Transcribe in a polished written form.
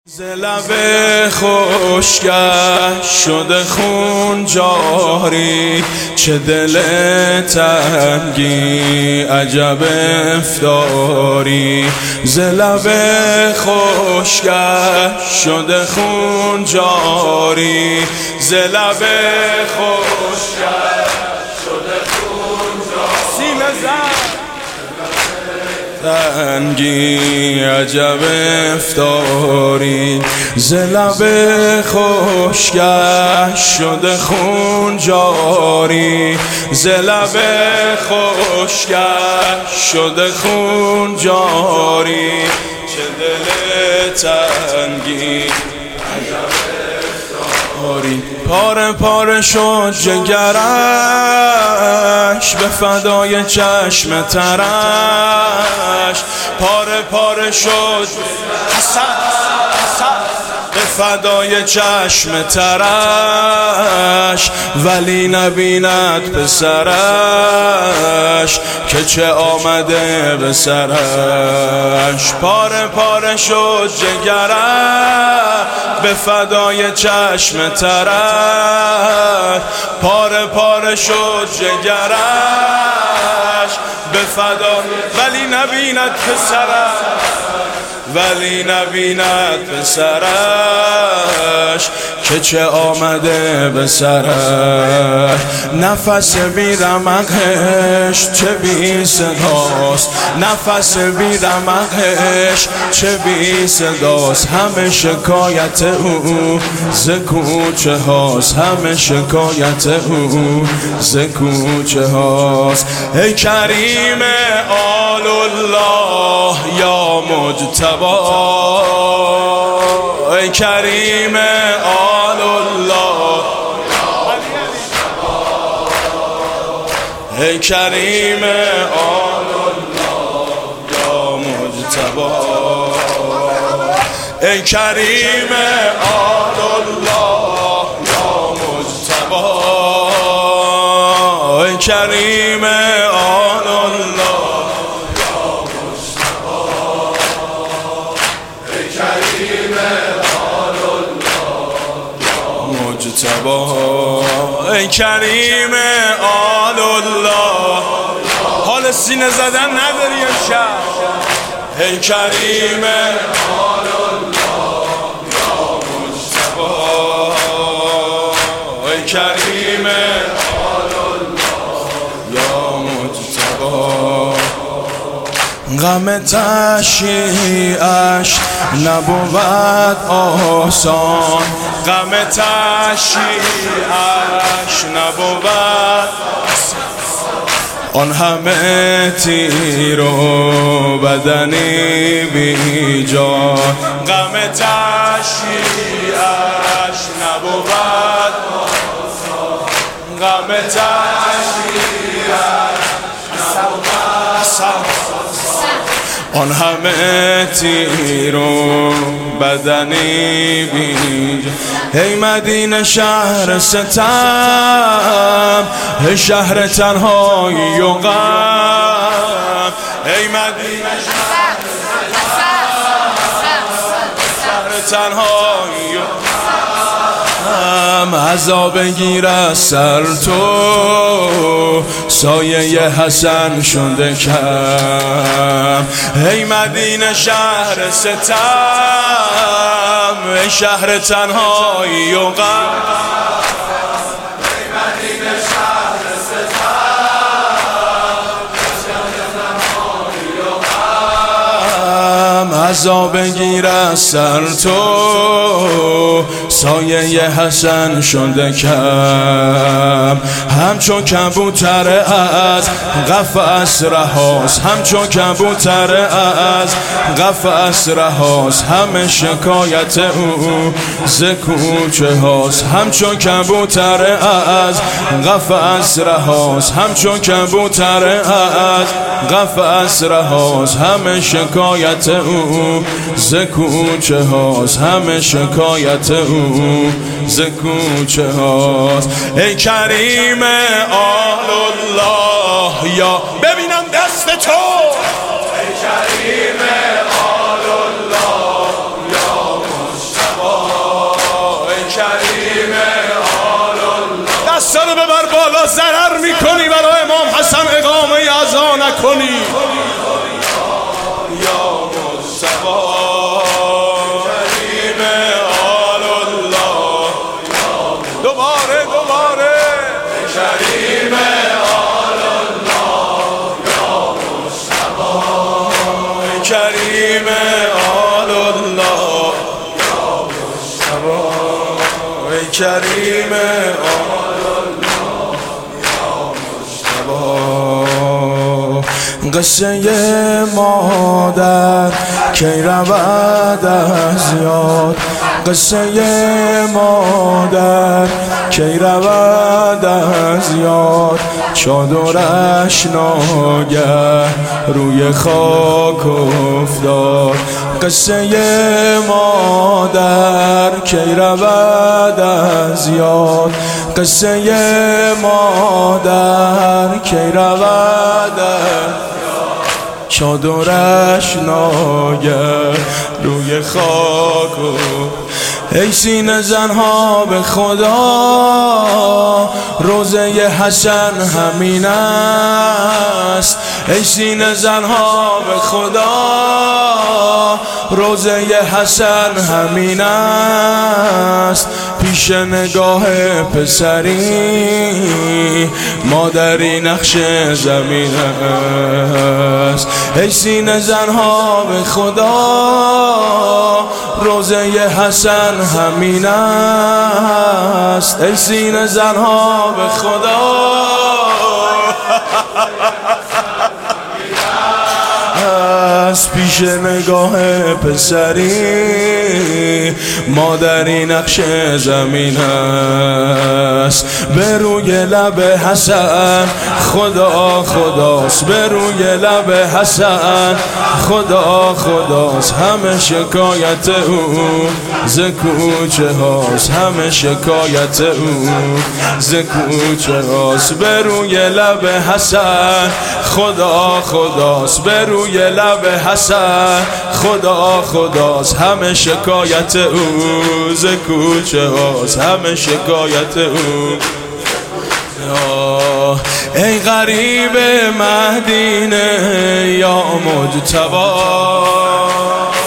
ز لب خشکش شده خون جاری، چه دل تنگی عجب افطاری. ز لب خشکش شده خون جاری، ز لب خشکش شده خون جاری. سینه زن تنگی عجب افطاری، ز لب خشکش شده خون جاری، ز لب خشکش شده خون جاری. چه دل تنگی عجب افطاری. پاره پاره شد جگرش به فدای چشم ترش، پاره پاره شد به فدای چشم ترش، ولی نبیند پسرش که چه آمده به سرش. پاره پاره شد جگرش به فدای چشم ترش، پاره پاره شد جگرش به فدای، ولی نبیند پسرش، ولی نبیند پسرش که چه آمده به سرش. نفس بی رمقش چه بی صداست، نفس بی رمقش چه بی صداست. همه شکایت او ز کوچه هاست، همه شکایت او ز کوچه هاست. ای کریم آل الله یا مجتبی، ای کریم آل الله، ای کریم آل الله یا مجتبی، ای کریم آل الله یا مجتبی، ای کریم آل الله مجتبی، ای کریم آل الله. حال سینه زدن نداری امشب. ای کریم آل الله یا مجتبی، ای کریم آل الله یا مجتبی. غم تشییعش نبود آسان، غم تشییعش نبود آن همه تیر و بدنی بی جان. غم تشییعش نبود آسان، غم تشییعش نبود آن همه تیر و بدنی بی جان. ای مدینه شهر ستم، ای شهر تنهایی و غم، ای مدینه شهر تنهایی و غم. عذاب بگیر از سر تو، سایه حسن شده کم. ای مدینه شهر ستم، ای شهر تنهایی و غم، ای مدینه شهر ستم، ای شهر تنهایی و غم. عذاب بگیر از سر تو، سایه حسن شده کم. همچون کبوتر از قفس رهاست، همچون کبوتر از قفس رهاست. همه شکایت او ز کوچه هاست، همچون کبوتر از قفس رهاست، همچون کبوتر از قفس رهاست. همه شکایت او ز کوچه هاست، همه شکایت او ز کوچه هاست. ای کریم آل الله یا ببینم دست تو، ای کریم آل الله یا آقصه رو ببر بالا، ضرر میکنی برای امام حسن اقامه عزا نکنی. یا مصطفی کریم آل الله، دوباره کریم آل الله، یا مصطفی کریم آل الله، یا مصطفی کریم آل الله، یا مصطفی. قصه مادر کی رود از یاد، قصه مادر کی رود از یاد، چادرش ناگه روی خاک افتاد. قصه مادر کی رود از یاد، قصه مادر کی رود از چادرش ناگه روی خاک. ای سینه زنها به خدا، روزه حسن همین است. ای سینه زنها به خدا، روزه حسن همین است. پیش نگاه پسری مادری نقش زمین است. ای سینه زنها به خدا، روزه حسن همین است. ای سینه زنها به خدا، از پیش نگاه پسری مادری نقش زمین است. به روی لب حسن خدا خداست، به روی لب حسن خدا خداست. همه شکایت او ز کوچه هاست، همه شکایت او ز کوچه هاست. به روی لب حسن خدا خداست، به روی لب حسن خدا خداست. همه شکایت او ز کوچه هاست، همه شکایت او. ای غریب مدینه یا مجتبی،